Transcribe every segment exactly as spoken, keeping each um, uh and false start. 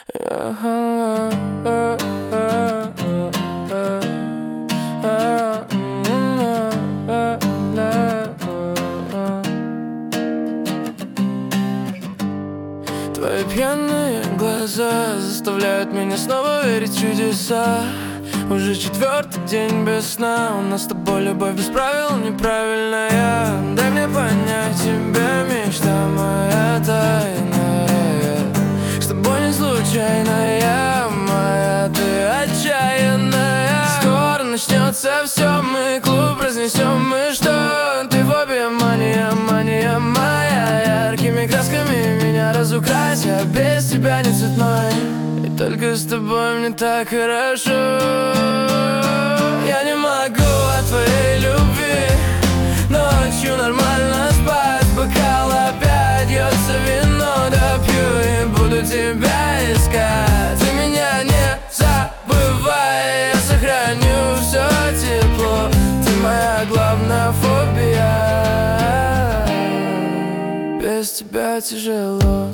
Твои пьяные глаза заставляют меня снова верить в чудеса. Уже четвертый день без сна. У нас с тобой любовь без правил неправильная. Дай мне понять тебя, мечта моя тайная. С тобой не случайная, моя ты отчаянная. Скоро начнется все, мы клуб разнесем. Мы что? Ты фобия, мания, мания моя. Яркими красками меня разукрась, я без тебя не цветной. И только с тобой мне так хорошо. Я не могу от твоей любви. Ночью нормально спать, бокал опять льется вино, допью и буду тебя искать. Ты меня не забывай, я сохраню все тепло. Ты моя главная фобия. Без тебя тяжело.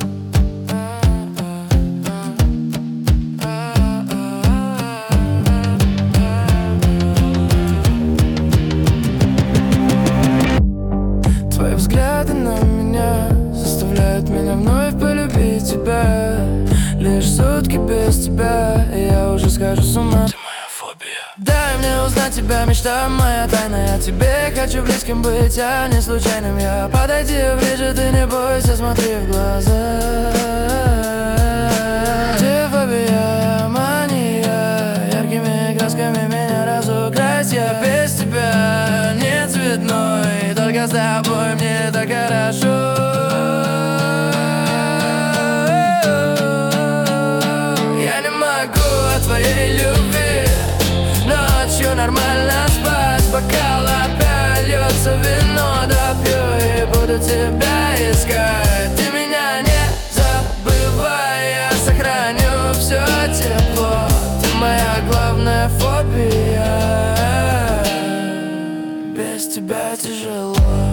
Твои взгляды на меня заставляют меня вновь полюбить тебя. Лишь сутки без тебя, и я уже схожу с ума. Ты моя фобия. Дай мне узнать тебя, мечта моя тайна. Я тебе хочу близким быть, а не случайным. Я подойди ближе, ты не бойся, смотри в глаза. Ты фобия, мания. Яркими красками меня разукрась. Я без тебя не цветной, только с тобой мне так хорошо. Я не могу от твоей любви. Ночью нормально спать, бокал опять льется вино, допью и буду тебя искать. Ты меня не забывай, я сохраню все тепло. Ты моя главная фобия. Без тебя тяжело.